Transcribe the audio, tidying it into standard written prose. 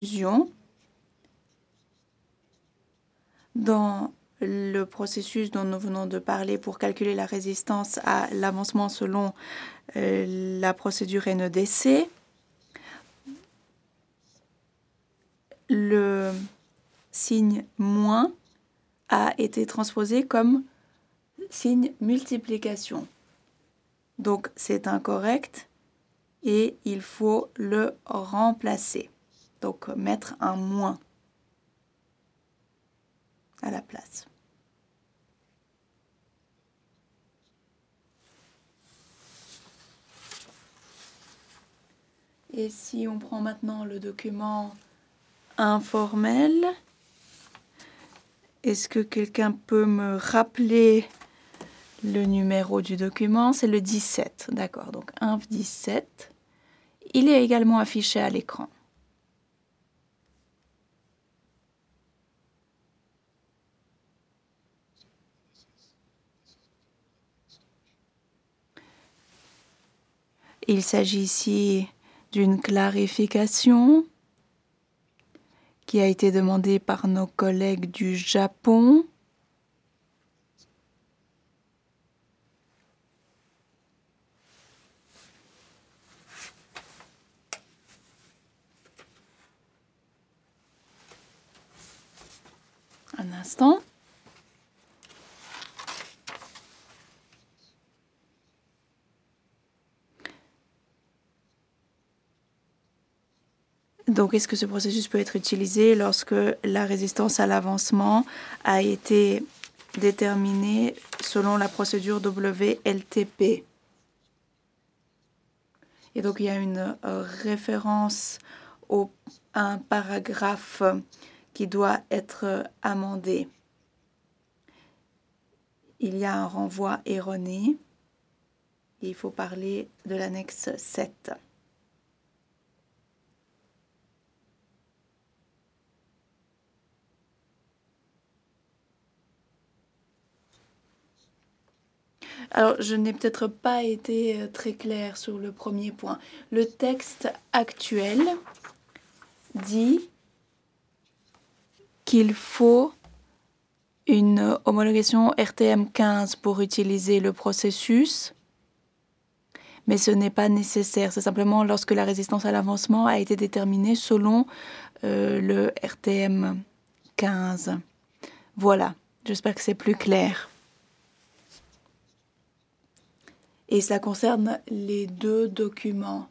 dans le processus dont nous venons de parler pour calculer la résistance à l'avancement selon la procédure NEDC. Le signe moins a été transposé comme signe multiplication. Donc c'est incorrect et il faut le remplacer. Donc mettre un moins à la place. Et si on prend maintenant le document informel, est-ce que quelqu'un peut me rappeler le numéro du document? C'est le 17, d'accord, donc inf 17. Il est également affiché à l'écran. Il s'agit ici d'une clarification qui a été demandée par nos collègues du Japon. Un instant. Donc, est-ce que ce processus peut être utilisé lorsque la résistance à l'avancement a été déterminée selon la procédure WLTP? Et donc, il y a une référence à un paragraphe qui doit être amendé. Il y a un renvoi erroné et il faut parler de l'annexe 7. Alors, je n'ai peut-être pas été très claire sur le premier point. Le texte actuel dit qu'il faut une homologation RTM15 pour utiliser le processus, mais ce n'est pas nécessaire. C'est simplement lorsque la résistance à l'avancement a été déterminée selon le RTM15. Voilà, j'espère que c'est plus clair. Et cela concerne les deux documents.